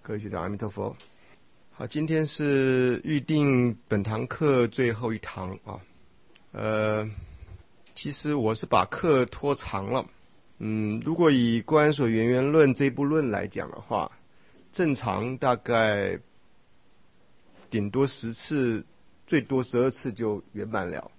各位学长，阿弥陀佛。好，今天是预定本堂课最后一堂啊。其实我是把课拖长了。如果以观安所缘缘论这部论来讲的话，正常大概顶多10次，最多12次就圆满了。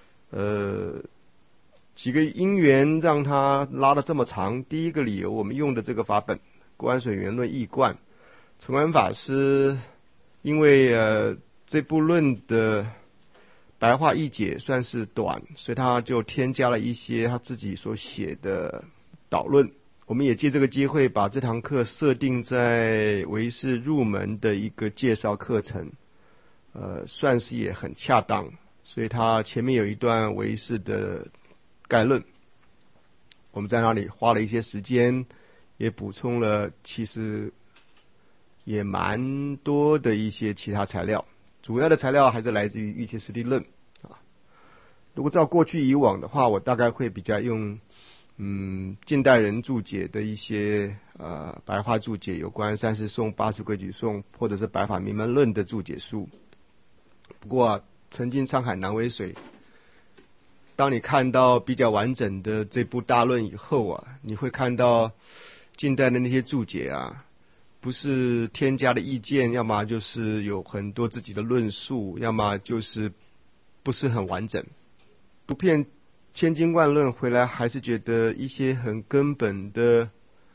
几个因缘让它拉得这么长。第一个理由，我们用的这个法本《观安所缘论义贯》，崇安法师因为这部论的白话译解算是短，所以他就添加了一些他自己所写的导论。我们也借这个机会把这堂课设定在唯识入门的一个介绍课程，算是也很恰当。所以他前面有一段唯识的概论，我们在那里花了一些时间，也补充了其实也蛮多的一些其他材料，主要的材料还是来自于瑜伽师地论啊。如果照过去以往的话，我大概会比较用近代人注解的一些白话注解，有关三十颂、80规矩颂，或者是白法明门论的注解书。不过曾经沧海难为水，当你看到比较完整的这部大论以后你会看到近代的那些注解不是添加的意见，要么就是有很多自己的论述，要么就是不是很完整。读遍千经万论回来，还是觉得一些很根本的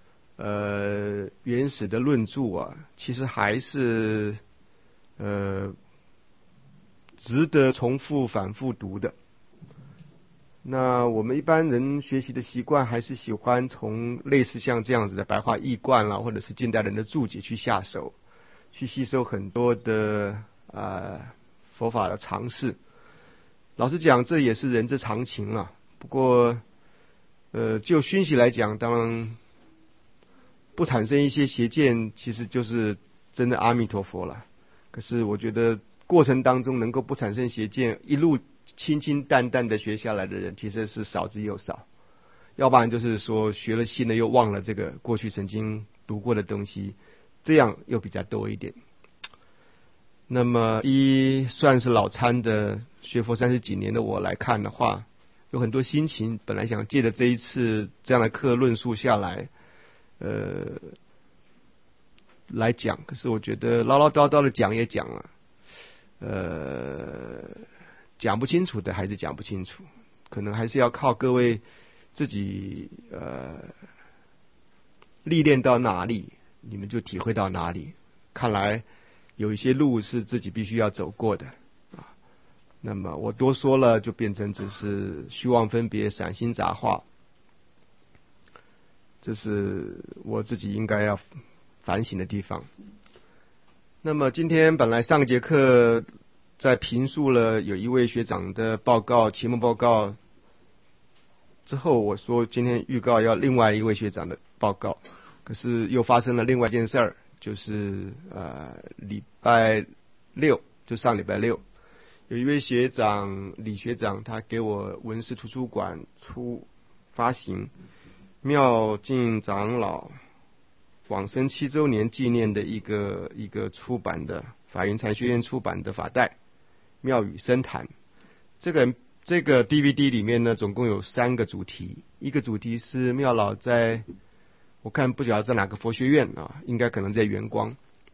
原始的论著其实还是值得重复反复读的。那我们一般人学习的习惯还是喜欢从类似像这样子的白话译贯或者是近代人的注解去下手，去吸收很多的佛法的常识。老实讲，这也是人之常情不过就熏习来讲，当然不产生一些邪见，其实就是真的阿弥陀佛了。可是我觉得过程当中能够不产生邪见，一路清清淡淡的学下来的人，其实是少之又少。要不然就是说学了新的又忘了这个过去曾经读过的东西，这样又比较多一点。那么算是老参的学佛30几年的我来看的话，有很多心情，本来想借着这一次这样的课论述下来来讲，可是我觉得唠唠叨叨的讲也讲了，讲不清楚的还是讲不清楚，可能还是要靠各位自己历练到哪里，你们就体会到哪里。看来有一些路是自己必须要走过的那么我多说了，就变成只是虚妄分别、散心杂话，这是我自己应该要反省的地方。那么今天本来上节课在评述了有一位学长的报告，期末报告之后，我说今天预告要另外一位学长的报告，可是又发生了另外一件事儿，就是礼拜六，就上礼拜六，有一位学长李学长，他给我文史图书馆发行妙净长老往生7周年纪念的一个出版的法云禅学院出版的法带妙语深谈。这个 DVD 里面呢，总共有3个主题。一个主题是妙老我看不晓得在哪个佛学院应该可能在圆光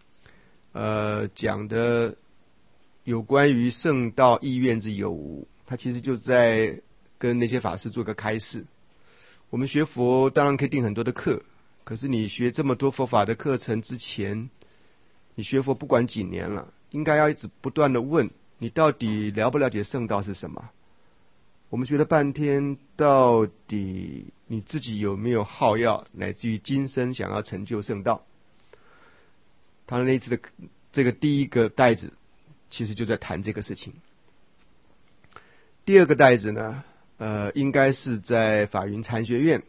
讲的有关于圣道意愿之有无，他其实就在跟那些法师做个开示。我们学佛当然可以定很多的课，可是你学这么多佛法的课程之前，你学佛不管几年了，应该要一直不断的问，你到底了不了解圣道是什么？我们学了半天，到底你自己有没有好要，乃至于今生想要成就圣道？他那一次的这个第一个带子，其实就在谈这个事情。第二个带子呢，应该是在法云禅学院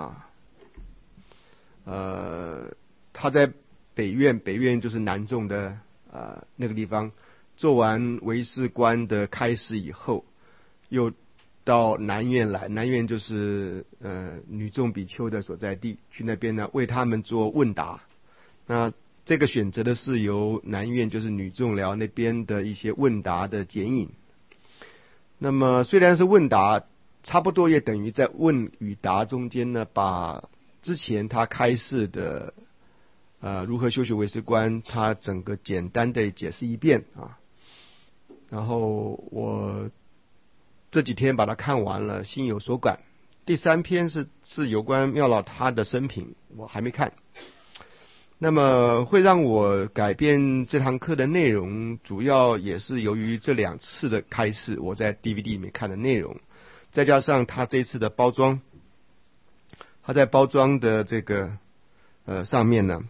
他在北院就是南众的那个地方，做完唯识观的开示以后，又到南院来，南院就是女众比丘的所在地，去那边呢为他们做问答。那这个选择的是由南院就是女众寮那边的一些问答的剪影。那么虽然是问答，差不多也等于在问与答中间呢，把之前他开示的如何修学为师观，他整个简单的解释一遍啊。然后我这几天把它看完了，心有所感。第3篇是有关妙老他的生平，我还没看。那么会让我改变这堂课的内容，主要也是由于这2次的开示，我在 DVD 里面看的内容，再加上他这次的包装，他在包装的这个上面呢，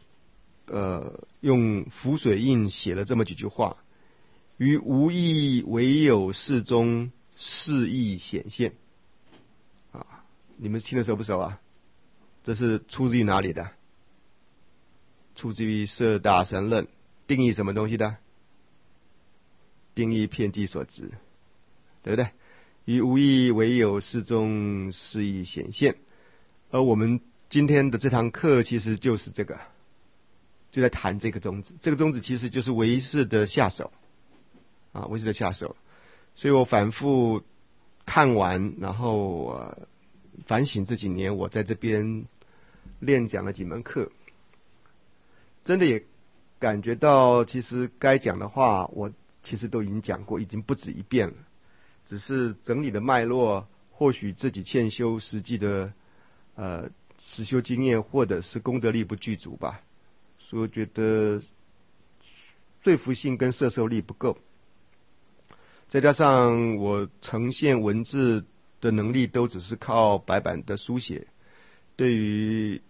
用浮水印写了这么几句话：于无意唯有事中事意显现。啊，你们听得熟不熟啊？这是出自于哪里的？出自于摄大乘论，定义什么东西的？定义遍计所执，对不对？于无意唯有事中事意显现。而我们今天的这堂课其实就是这个，就在谈这个宗旨。这个宗旨其实就是唯识的下手啊，唯识的下手。所以我反复看完，然后反省这几年我在这边练讲了几门课，真的也感觉到，其实该讲的话，我其实都已经讲过，已经不止一遍了。只是整理的脉络，或许自己欠修实际的实修经验，或者是功德力不具足吧。所以我觉得说服性跟摄受力不够，再加上我呈现文字的能力都只是靠白板的书写，对于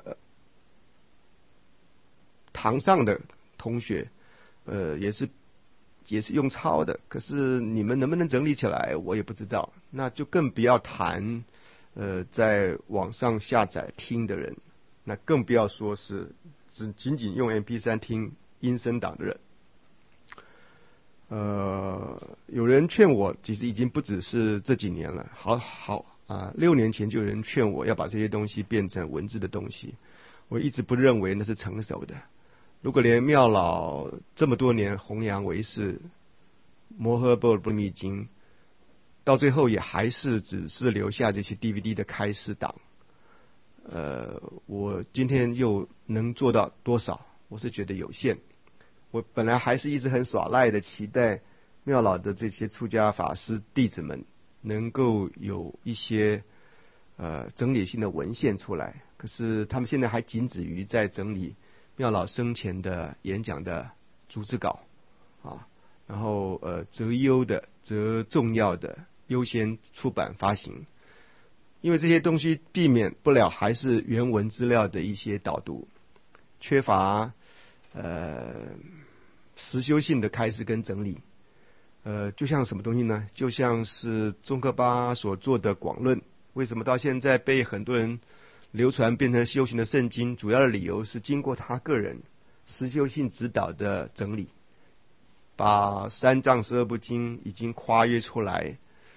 堂上的同学，也是用抄的，可是你们能不能整理起来，我也不知道。那就更不要谈在网上下载听的人，那更不要说是仅仅用 MP3 听音声档的人。有人劝我，其实已经不只是这几年了，6年前就有人劝我要把这些东西变成文字的东西，我一直不认为那是成熟的。如果连妙老这么多年弘扬唯识摩诃般若密经，到最后也还是只是留下这些 DVD 的开示档，我今天又能做到多少？我是觉得有限。我本来还是一直很耍赖的期待妙老的这些出家法师弟子们能够有一些整理性的文献出来，可是他们现在还仅止于在整理妙老生前的演讲的逐字稿啊，然后择优的、择重要的优先出版发行，因为这些东西避免不了还是原文资料的一些导读，缺乏实修性的开示跟整理。就像什么东西呢？就像是宗喀巴所做的广论，为什么到现在被很多人流传变成修行的圣经？主要的理由是经过他个人实修性指导的整理，把三藏12部经已经跨越出来，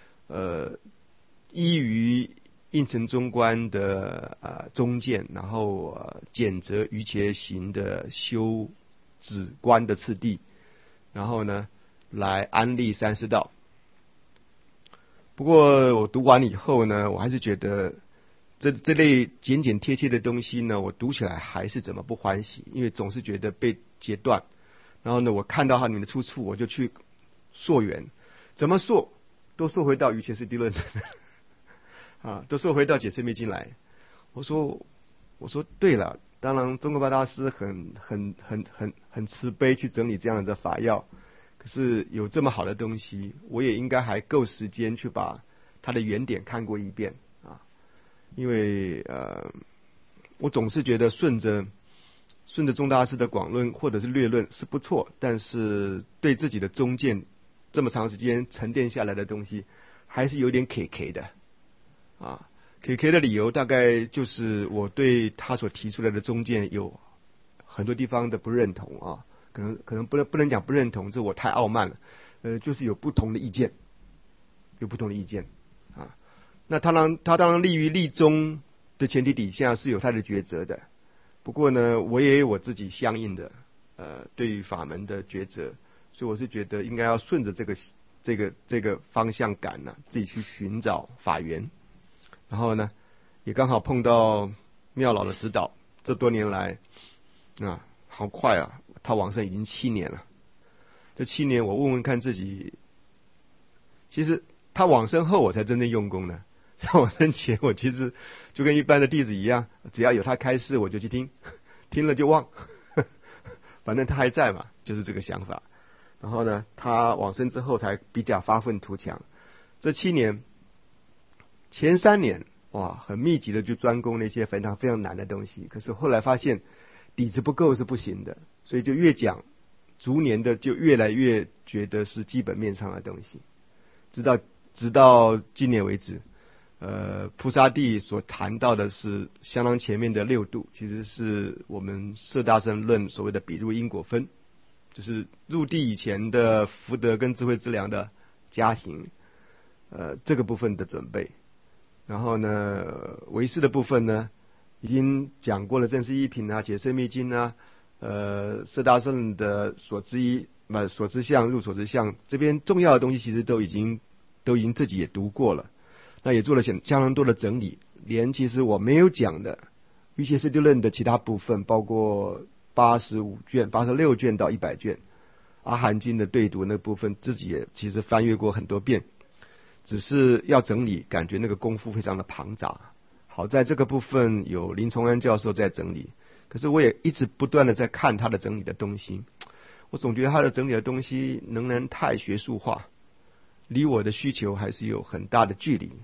依于应成中观的中见，然后简择瑜伽行的修止观的次第，然后呢来安立30道。不过我读完以后呢，我还是觉得这类简简贴贴的东西呢，我读起来还是怎么不欢喜，因为总是觉得被截断。然后呢，我看到它里面的出处，我就去溯源，怎么溯都溯回到瑜伽师地论啊，都溯回到解释密经来。我说对了，当然宗喀巴大师很慈悲去整理这样的法要，可是有这么好的东西，我也应该还够时间去把它的原点看过一遍啊。因为我总是觉得顺着宗大师的广论或者是略论是不错，但是对自己的中见这么长时间沉淀下来的东西，还是有点 KK 的啊。KK 的理由大概就是我对他所提出来的中见有很多地方的不认同啊，可能不能讲不认同，这我太傲慢了，就是有不同的意见啊。那他当然立于立中的前提底下是有他的抉择的， 不过呢，我也有我自己相应的对于法门的抉择，所以我是觉得应该要顺着这个方向感呢，自己去寻找法源。然后呢，也刚好碰到妙老的指导，这多年来啊，好快啊，他往生已经7年了。这7年我问问看自己，其实他往生后我才真正用功呢。在往生前，我其实就跟一般的弟子一样，只要有他开示我就去听，听了就忘，反正他还在嘛，就是这个想法。然后呢，他往生之后才比较发愤图强。这7年，前3年哇，很密集的去专攻那些非常非常难的东西，可是后来发现底子不够是不行的，所以就越讲，逐年的就越来越觉得是基本面上的东西，直到今年为止。菩萨地所谈到的是相当前面的6度，其实是我们摄大乘论所谓的比入因果分，就是入地以前的福德跟智慧资粮的加行，这个部分的准备。然后呢，唯识的部分呢，已经讲过了正式一品啊、解释密经啊，摄大乘的所知所知相、入所知相，这边重要的东西其实都已经自己也读过了。那也做了相当多的整理，连其实我没有讲的瑜伽师地论的其他部分，包括85卷、86卷到100卷，阿含经的对读那部分，自己也其实翻阅过很多遍，只是要整理，感觉那个功夫非常的庞杂。好在这个部分有林崇安教授在整理，可是我也一直不断的在看他的整理的东西，我总觉得他的整理的东西仍然太学术化，离我的需求还是有很大的距离。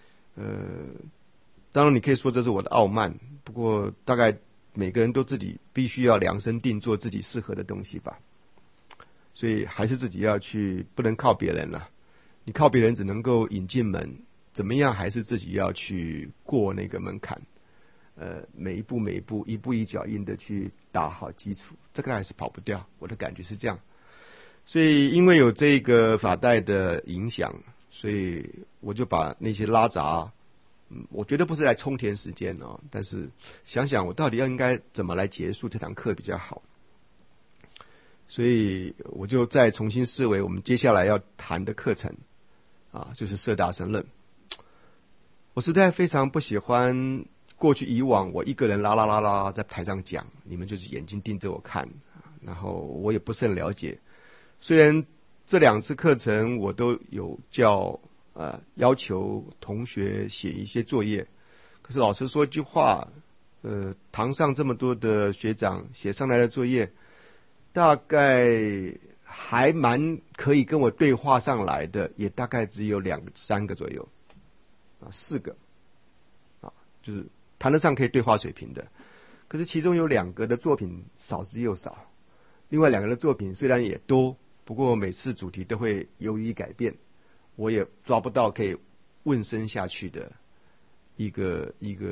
当然你可以说这是我的傲慢，不过大概每个人都自己必须要量身定做自己适合的东西吧，所以还是自己要去，不能靠别人了。你靠别人只能够引进门，怎么样还是自己要去过那个门槛，每一步一步一脚印的去打好基础，这个还是跑不掉，我的感觉是这样。所以因为有这个法带的影响，所以我就把那些拉杂，我觉得不是来充填时间哦，但是想想我到底应该怎么来结束这堂课比较好，所以我就再重新思维我们接下来要谈的课程啊，就是摄大乘论。我实在非常不喜欢过去以往我一个人啦在台上讲，你们就是眼睛盯着我看，然后我也不是很了解。虽然这2次课程我都有要求同学写一些作业，可是老师说一句话，堂上这么多的学长写上来的作业，大概还蛮可以跟我对话上来的，也大概只有2、3个左右，4个就是谈得上可以对话水平的。可是其中有2个的作品少之又少，另外2个的作品虽然也多，不过每次主题都会由于改变，我也抓不到可以问声下去的一个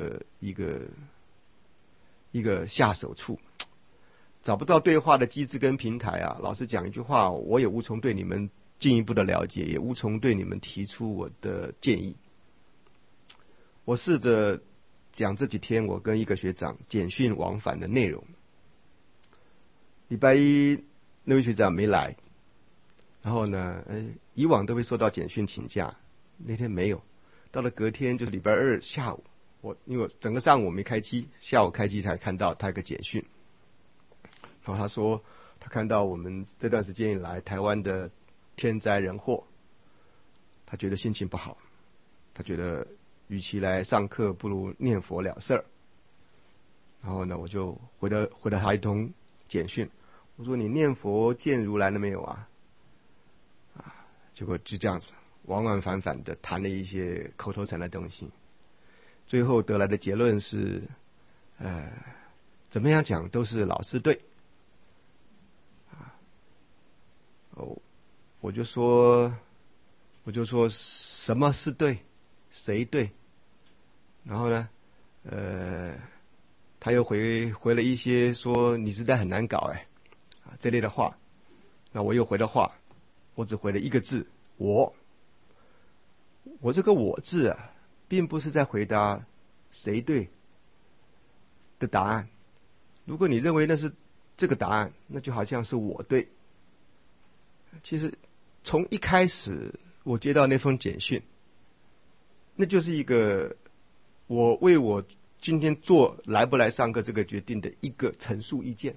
下手处，找不到对话的机制跟平台啊。老实讲一句话，我也无从对你们进一步的了解，也无从对你们提出我的建议。我试着讲这几天我跟一个学长简讯往返的内容。礼拜一那位学长没来，然后呢，以往都会收到简讯请假，那天没有。到了隔天就是礼拜2下午，因为整个上午我没开机，下午开机才看到他一个简讯。然后他说他看到我们这段时间以来台湾的天灾人祸，他觉得心情不好，他觉得与其来上课不如念佛了事儿。然后呢，我就回了他一通简讯，我说你念佛见如来了没有啊？结果就这样子往往反反的谈了一些口头禅的东西，最后得来的结论是，怎么样讲都是老师对。我就说什么是对，谁对？然后呢，他又回了一些说你实在很难搞这类的话。那我又回的话，我只回了1个字，我这个我字并不是在回答谁对的答案， 如果你认为那是这个答案，那就好像是我对。其实从一开始我接到那封简讯，那就是一个我为我今天做来不来上课这个决定的一个陈述意见。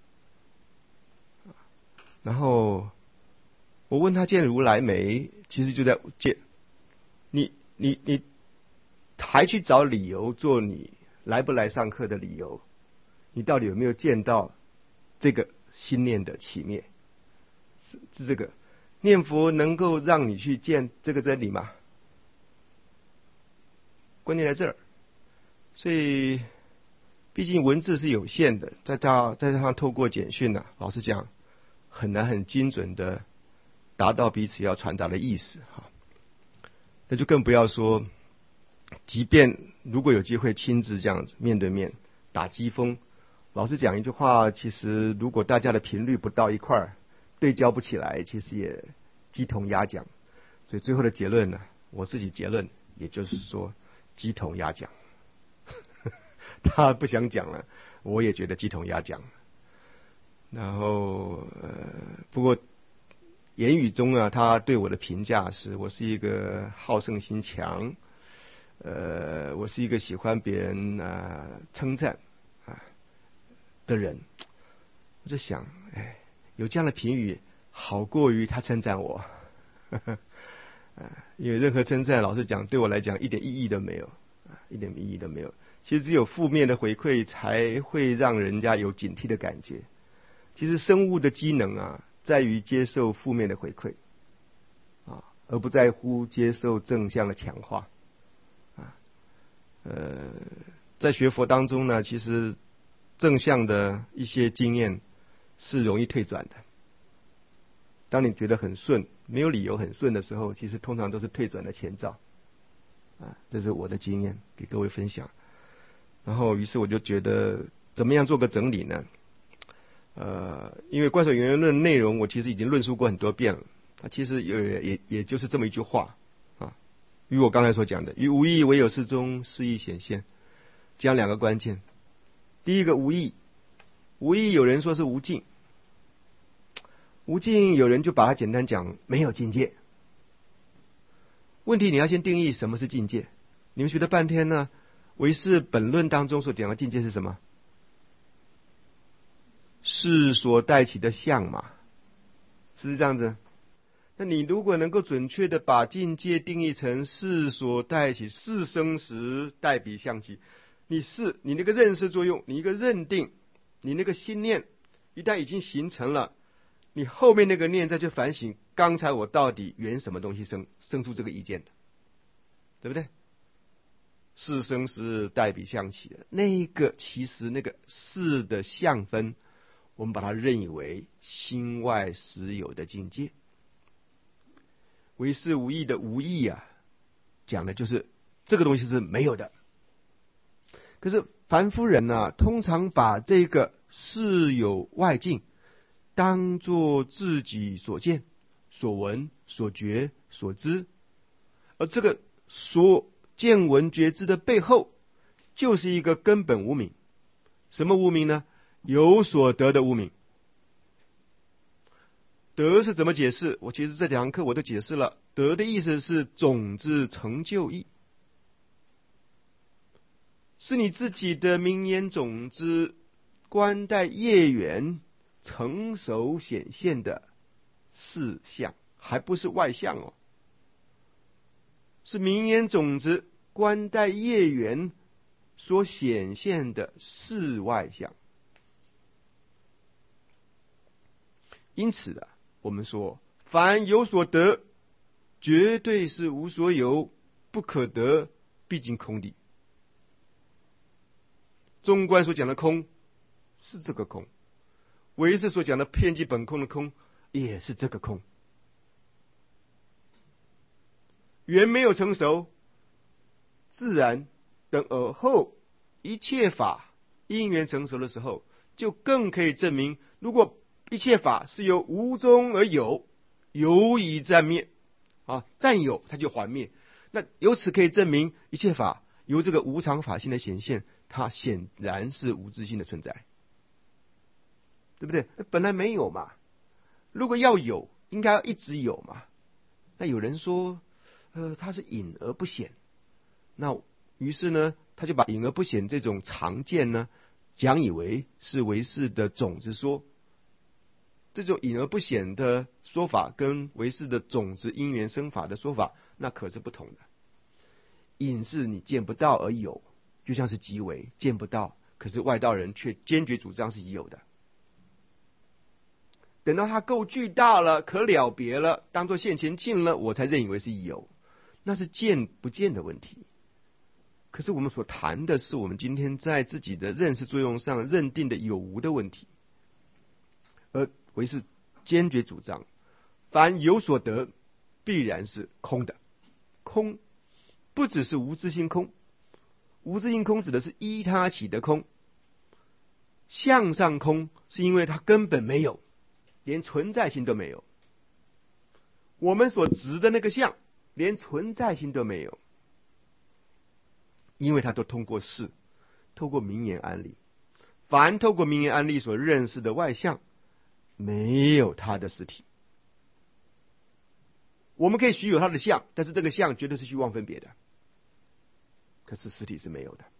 然后我问他见如来没，其实就在见。你还去找理由做你来不来上课的理由？你到底有没有见到这个心念的起灭？是这个念佛能够让你去见这个真理吗？关键在这儿。所以毕竟文字是有限的，再加上透过简讯啊，老实讲很难很精准的达到彼此要传达的意思哈。那就更不要说，即便如果有机会亲自这样子面对面打机锋，老实讲一句话，其实如果大家的频率不到一块儿，对焦不起来，其实也鸡同鸭讲。所以最后的结论呢，我自己结论也就是说鸡同鸭讲。他不想讲了，我也觉得鸡同鸭讲。然后不过言语中啊，他对我的评价是我是一个好胜心强，我是一个喜欢别人称赞的人。我就想，有这样的评语好过于他称赞我。因为任何称赞，老实讲，对我来讲一点意义都没有，一点意义都没有。其实只有负面的回馈才会让人家有警惕的感觉。其实生物的机能啊，在于接受负面的回馈而不在乎接受正向的强化在学佛当中呢，其实正向的一些经验是容易退转的。当你觉得很顺，没有理由很顺的时候，其实通常都是退转的前兆这是我的经验，给各位分享。然后于是我就觉得怎么样做个整理呢？因为观水圆圆论的内容我其实已经论述过很多遍了，它其实也就是这么一句话与我刚才所讲的于无义唯有事中事义显现，讲两个关键。第一个无义，无义有人说是无尽，无尽有人就把它简单讲没有境界。问题你要先定义什么是境界。你们学了半天呢，唯识本论当中所讲的境界是什么？事所带起的相嘛，是不是这样子？那你如果能够准确的把境界定义成事所带起，事生时带彼相起，你那个认识作用，你一个认定，你那个心念一旦已经形成了，你后面那个念再去反省，刚才我到底缘什么东西生出这个意见的，对不对？事生时带彼相起的那个，其实那个事的相分，我们把它认以为心外实有的境界。唯识无义的无义讲的就是这个东西是没有的。可是凡夫人通常把这个事有外境当作自己所见、所闻、所觉、所知，而这个所见闻觉知的背后，就是一个根本无明。什么无明呢？有所得的无明。得是怎么解释？我其实这2堂课我都解释了。得的意思是种子成就意，是你自己的名言种子观待业缘成熟显现的事相，还不是外相是名言种子观待业缘所显现的事外相。因此我们说凡有所得，绝对是无所有，不可得，毕竟空理。中观所讲的空是这个空，唯识所讲的遍计本空的空也是这个空。缘没有成熟，自然等而后一切法因缘成熟的时候，就更可以证明，如果一切法是由无中而有，有以暂灭暂有它就还灭。那由此可以证明一切法由这个无常法性的显现，它显然是无自性的存在。 对不对？本来没有嘛，如果要有，应该要一直有嘛。那有人说，它是隐而不显，那于是呢，他就把隐而不显这种常见呢，讲以为是唯识的种子说。这种隐而不显的说法，跟唯识的种子因缘生法的说法，那可是不同的。隐是你见不到而有，就像是即为见不到，可是外道人却坚决主张是已有的。等到它够巨大了，可了别了，当作现前境了，我才认以为是已有，那是见不见的问题。可是我们所谈的是我们今天在自己的认识作用上认定的有无的问题，而唯识坚决主张，凡有所得，必然是空的。空不只是无自性空，无自性空指的是依他起的空。相上空是因为它根本没有，连存在性都没有。我们所执的那个相，连存在性都没有，因为它都通过事，透过名言案例。凡透过名言案例所认识的外相，没有它的实体。我们可以许有它的相，但是这个相绝对是虚妄分别的，可是实体是没有的。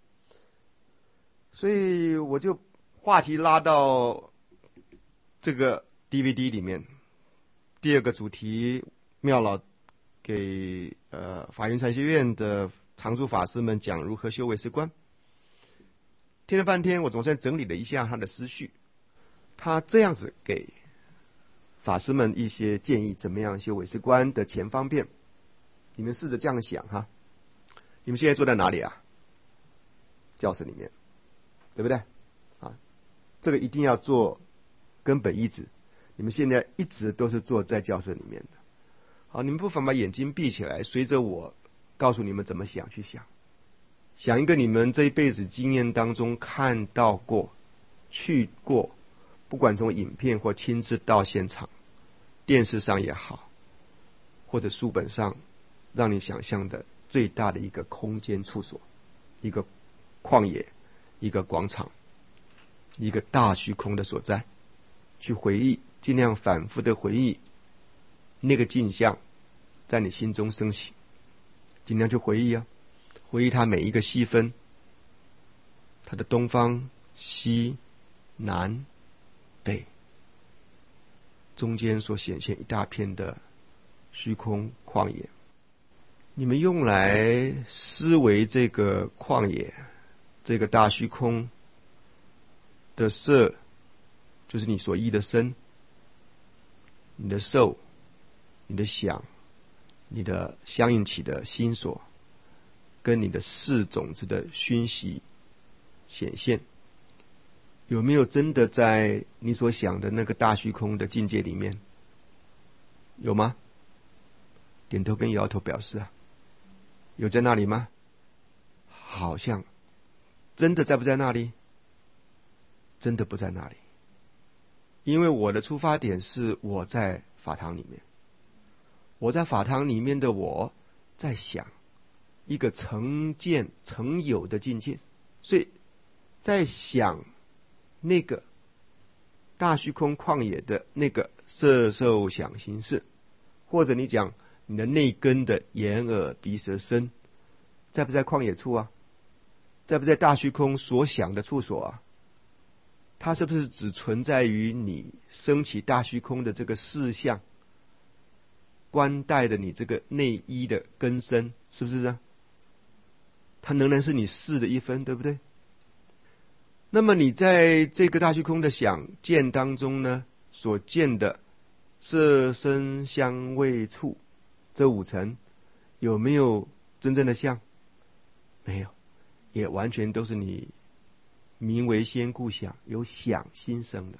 所以我就话题拉到这个 DVD 里面，第二个主题，妙老给法云禅学院的常住法师们讲如何修唯识观。听了半天，我总算整理了一下他的思绪。他这样子给法师们一些建议，怎么样修唯识观的前方便。你们试着这样想哈，你们现在坐在哪里啊？教室里面，对不对？啊，这个一定要做根本一指。你们现在一直都是坐在教室里面的。好，你们不妨把眼睛闭起来，随着我告诉你们怎么想去想。想一个你们这一辈子经验当中看到过、去过，不管从影片或亲自到现场，电视上也好，或者书本上，让你想象的最大的一个空间处所，一个旷野，一个广场，一个大虚空的所在，去回忆，尽量反复的回忆那个镜像在你心中升起，尽量去回忆啊，回忆它每一个细分，它的东方、西、南、北，中间所显现一大片的虚空旷野。你们用来思维这个旷野，这个大虚空的色，就是你所依的身，你的受，你的想，你的相应起的心所，跟你的识种子的熏习显现，有没有真的在你所想的那个大虚空的境界里面？有吗？点头跟摇头表示啊，有在那里吗？好像真的在不在那里？真的不在那里。因为我的出发点是我在法堂里面，我在法堂里面的我在想一个曾见曾有的境界，所以在想那个大虚空旷野的那个色受想行识，或者你讲你的内根的眼耳鼻舌身，在不在旷野处啊？在不在大虚空所想的处所啊？它是不是只存在于你升起大虚空的这个事相，观待的你这个内依的根身，是不是啊？它仍然是你事的一分，对不对？那么你在这个大虚空的想见当中呢，所见的色声香味触这五层，有没有真正的相？没有，也完全都是你名为先故想，有想心生的。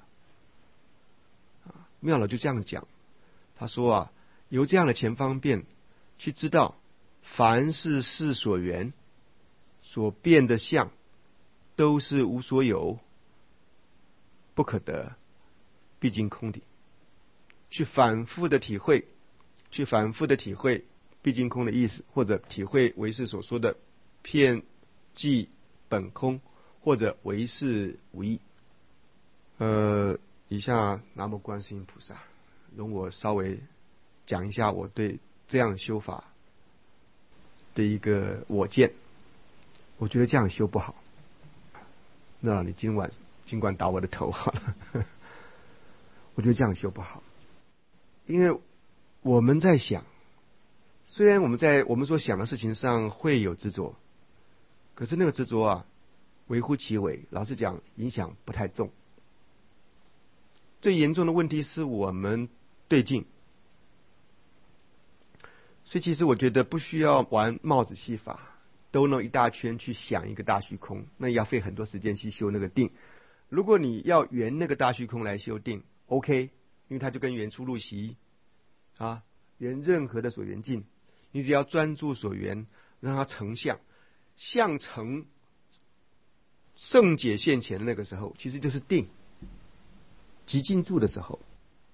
妙老就这样讲，他说啊，由这样的前方便去知道，凡是事所缘所变的相，都是无所有，不可得，毕竟空的。去反复的体会，去反复的体会毕竟空的意思，或者体会唯识所说的片即本空，或者唯识无义以下南无观世音菩萨，容我稍微讲一下我对这样修法的一个我见。我觉得这样修不好。那你今晚尽管打我的头好了。我觉得这样修不好，因为我们在想，虽然我们所想的事情上会有执着，可是那个执着啊，微乎其微，老实讲，影响不太重。最严重的问题是我们对境，所以其实我觉得不需要玩帽子戏法，兜弄一大圈去想一个大虚空，那要费很多时间去修那个定。如果你要圆那个大虚空来修定 ，OK， 因为它就跟圆出入息啊，圆任何的所缘境，你只要专注所缘，让它成相，相成圣解现前的那个时候，其实就是定。极静住的时候，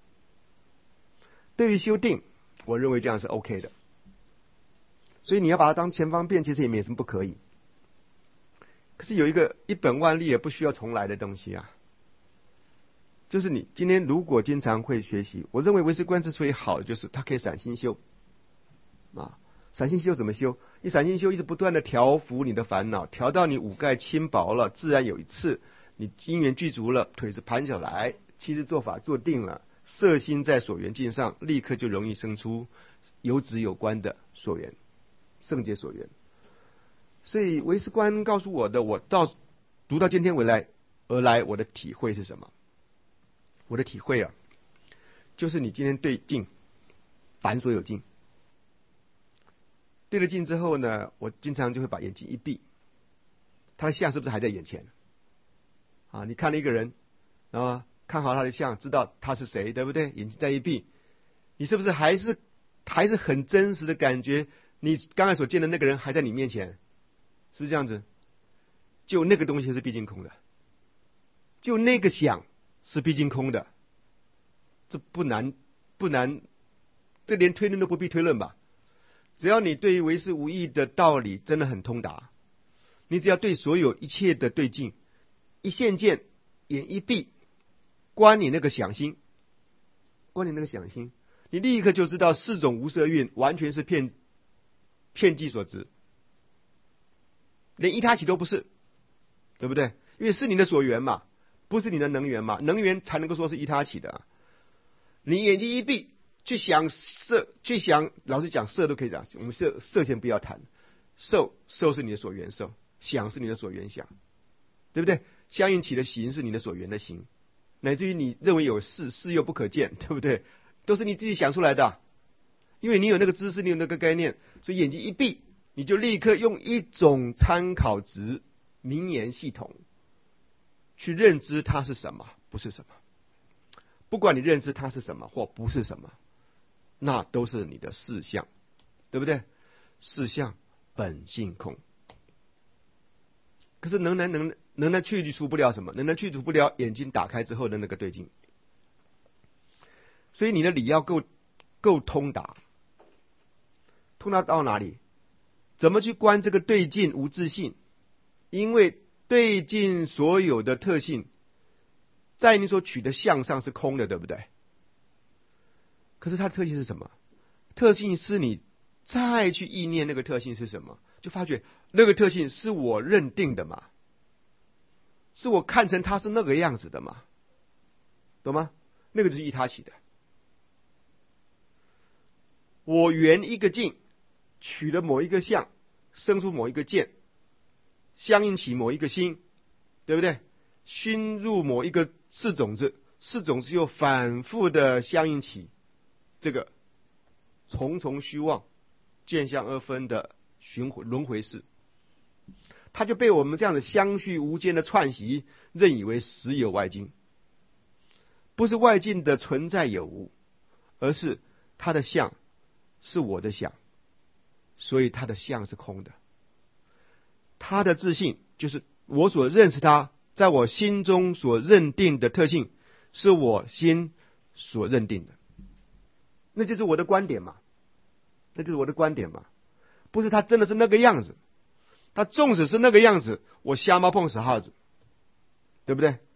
对于修定，我认为这样是 OK 的。所以你要把它当前方便，其实也没什么不可以。可是有一本万利也不需要重来的东西啊，就是你今天如果经常会学习，我认为唯识观之所以好，就是它可以散心修啊。散心修怎么修？你散心修一直不断的调伏你的烦恼，调到你五盖轻薄了，自然有一次你因缘具足了，腿是盘下来，其实做法做定了，摄心在所缘境上，立刻就容易生出有止有观的所缘，圣解所缘。所以唯识观告诉我的，我读到今天而来，我的体会是什么？我的体会啊，就是你今天对境，凡所有境，对了境之后呢，我经常就会把眼睛一闭，他的相是不是还在眼前？啊，你看了一个人，然后看好他的相，知道他是谁，对不对？眼睛再一闭，你是不是还是很真实的感觉？你刚才所见的那个人还在你面前，是不是这样子？就那个东西是毕竟空的，就那个想是毕竟空的，这不难，这连推论都不必推论吧？只要你对于唯识无义的道理真的很通达，你只要对所有一切的对境，一现见，眼一闭，观你那个想心，你立刻就知道四种无色蕴完全是骗计所执，连一他起都不是，对不对？因为是你的所缘嘛，不是你的能缘嘛，能缘才能够说是一他起的。你眼睛一闭，去想色，老实讲，色都可以讲，我们色先不要谈，受是你的所缘受，想是你的所缘想，对不对？相应起的行是你的所缘的行，乃至于你认为有事又不可见，对不对？都是你自己想出来的，因为你有那个知识，你有那个概念，所以眼睛一闭，你就立刻用一种参考值名言系统去认知它是什么，不是什么。不管你认知它是什么或不是什么，那都是你的事相，对不对？事相本性空。可是仍然去除不了什么？仍然去除不了眼睛打开之后的那个对境。所以你的理要够通达，通达到哪里？怎么去观这个对境无自性？因为对境所有的特性，在你所取的相上是空的，对不对？可是它的特性是什么？特性是你再去意念那个特性是什么，就发觉那个特性是我认定的嘛，是我看成它是那个样子的嘛，懂吗？那个就是依他起的。我缘一个境，取了某一个相，生出某一个见，相应起某一个心，对不对？熏入某一个四种子，四种子又反复的相应起这个重重虚妄见相二分的轮回式，它就被我们这样的相续无间的串习认以为实有外境，不是外境的存在有无，而是它的相是我的相，所以它的相是空的。它的自性就是我所认识它，在我心中所认定的特性，是我心所认定的，那就是我的观点嘛，不是它真的是那个样子。它纵使是那个样子，我瞎猫碰死耗子，对不对？